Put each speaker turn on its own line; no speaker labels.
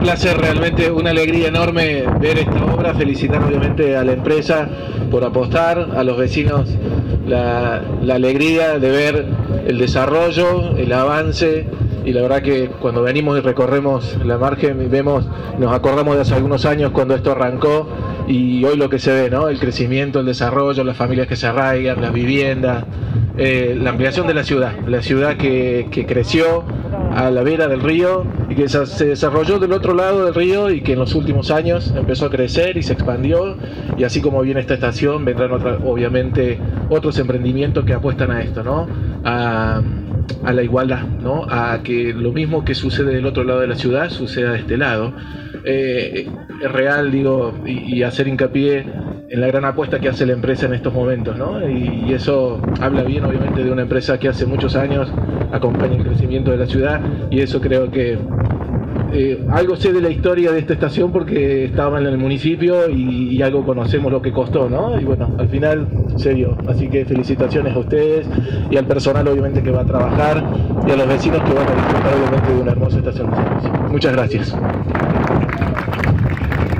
placer, realmente una alegría enorme ver esta obra. Felicitar obviamente a la empresa por apostar, a los vecinos la alegría de ver el desarrollo, el avance, y la verdad que cuando venimos y recorremos la margen y vemos, nos acordamos de hace algunos años cuando esto arrancó y hoy lo que se ve, ¿no? El crecimiento, el desarrollo, las familias que se arraigan, las viviendas, la ampliación de la ciudad que creció a la vera del río y que se desarrolló del otro lado del río y que en los últimos años empezó a crecer y se expandió, y así como viene esta estación vendrán obviamente otros emprendimientos que apuestan a esto, ¿no? A la igualdad, ¿no? A que lo mismo que sucede del otro lado de la ciudad suceda de este lado. Es real, digo, y hacer hincapié en la gran apuesta que hace la empresa en estos momentos, ¿no? Y eso habla bien, obviamente, de una empresa que hace muchos años acompaña el crecimiento de la ciudad, y eso creo que algo sé de la historia de esta estación porque estaba en el municipio y algo conocemos lo que costó, ¿no? Y bueno, al final se dio. Así que felicitaciones a ustedes y al personal obviamente que va a trabajar y a los vecinos que van a disfrutar obviamente de una hermosa estación de servicio. Muchas gracias.